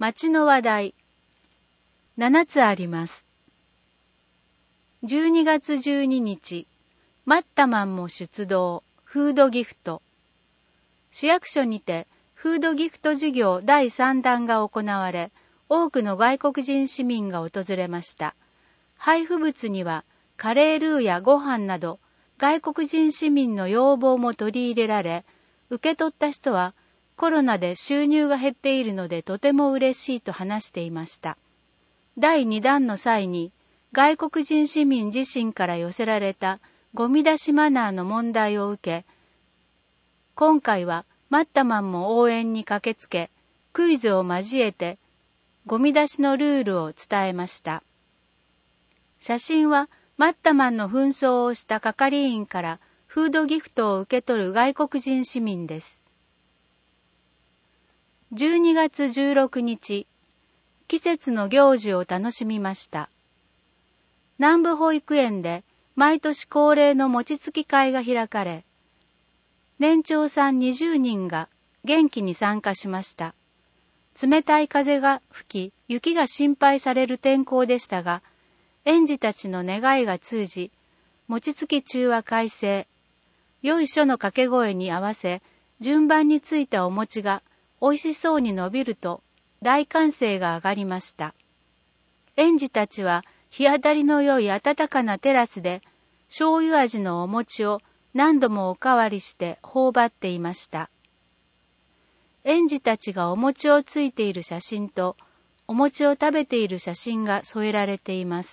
街の話題。7つあります。12月12日、マッタマンも出動、フードギフト。市役所にて、フードギフト事業第3弾が行われ、多くの外国人市民が訪れました。配布物には、カレールーやご飯など、外国人市民の要望も取り入れられ、受け取った人は、コロナで収入が減っているのでとても嬉しいと話していました。第2弾の際に、外国人市民自身から寄せられたゴミ出しマナーの問題を受け、今回はマッタマンも応援に駆けつけ、クイズを交えて、ゴミ出しのルールを伝えました。写真はマッタマンの紛争をした係員からフードギフトを受け取る外国人市民です。12月16日、季節の行事を楽しみました。南部保育園で毎年恒例の餅つき会が開かれ、年長さん20人が元気に参加しました。冷たい風が吹き、雪が心配される天候でしたが、園児たちの願いが通じ、餅つき中は快晴。よいしょの掛け声に合わせ、順番についたお餅が美味しそうに伸びると、大歓声が上がりました。園児たちは日当たりの良い暖かなテラスで、醤油味のお餅を何度もおかわりして頬張っていました。園児たちがお餅をついている写真と、お餅を食べている写真が添えられています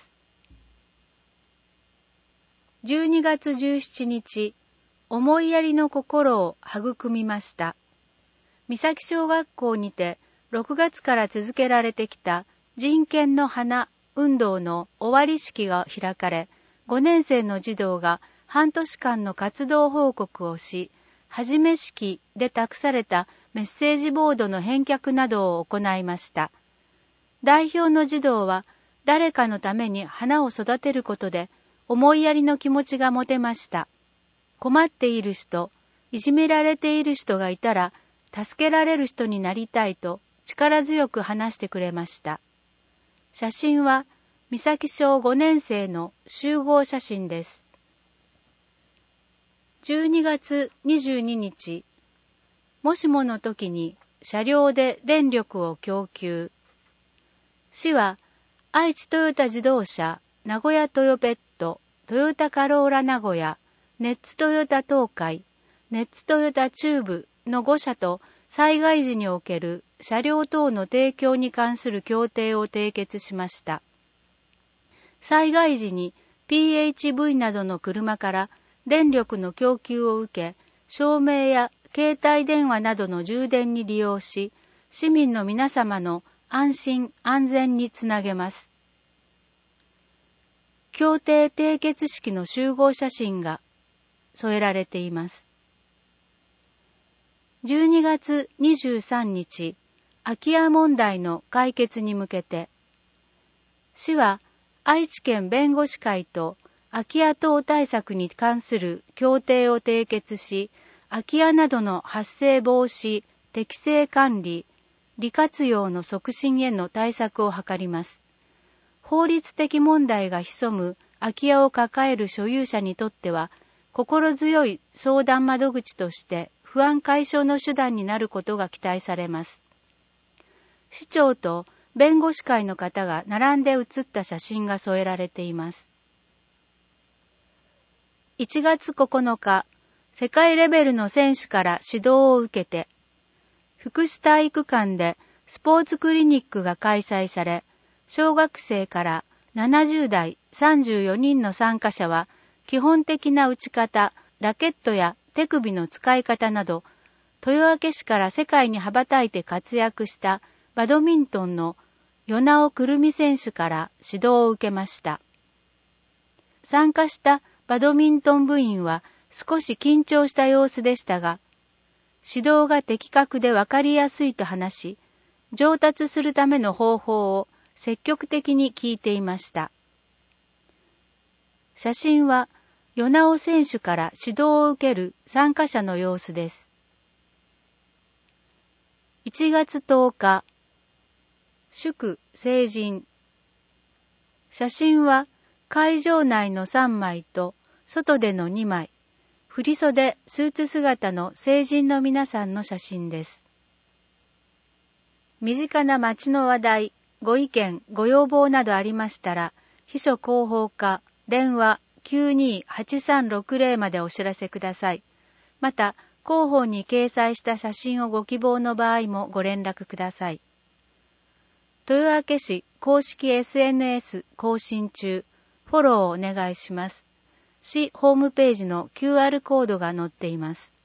。12月17日、思いやりの心を育みました。三崎小学校にて6月から続けられてきた人権の花運動の終わり式が開かれ、5年生の児童が半年間の活動報告をし、始め式で託されたメッセージボードの返却などを行いました。代表の児童は誰かのために花を育てることで思いやりの気持ちが持てました。困っている人、いじめられている人がいたら、助けられる人になりたいと力強く話してくれました。写真は三崎小5年生の集合写真です。12月22日、もしもの時に車両で電力を供給。市は愛知トヨタ自動車、名古屋トヨペット、トヨタカローラ名古屋、ネッツトヨタ東海、ネッツトヨタ中部の5社と災害時における車両等の提供に関する協定を締結しました。災害時に PHV などの車から電力の供給を受け、照明や携帯電話などの充電に利用し、市民の皆様の安心安全につなげます。協定締結式の集合写真が添えられています。12月23日、空き家問題の解決に向けて、市は愛知県弁護士会と空き家等対策に関する協定を締結し、空き家などの発生防止、適正管理、利活用の促進への対策を図ります。法律的問題が潜む空き家を抱える所有者にとっては、心強い相談窓口として不安解消の手段になることが期待されます。市長と弁護士会の方が並んで写った写真が添えられています。1月9日、世界レベルの選手から指導を受けて、福祉体育館でスポーツクリニックが開催され、小学生から70代34人の参加者は、基本的な打ち方、ラケットや手首の使い方など、豊明市から世界に羽ばたいて活躍したバドミントンの与那尾くるみ選手から指導を受けました。参加したバドミントン部員は少し緊張した様子でしたが、指導が的確でわかりやすいと話し、上達するための方法を積極的に聞いていました。写真は、与那尾選手から指導を受ける参加者の様子です。1月10日、 祝成人。写真は会場内の3枚と外での2枚、振袖スーツ姿の成人の皆さんの写真です。身近な町の話題、ご意見、ご要望などありましたら、秘書広報課、電話 92-8360 までお知らせください。また、広報に掲載した写真をご希望の場合もご連絡ください。豊明市公式 SNS 更新中、フォローをお願いします。市ホームページの QR コードが載っています。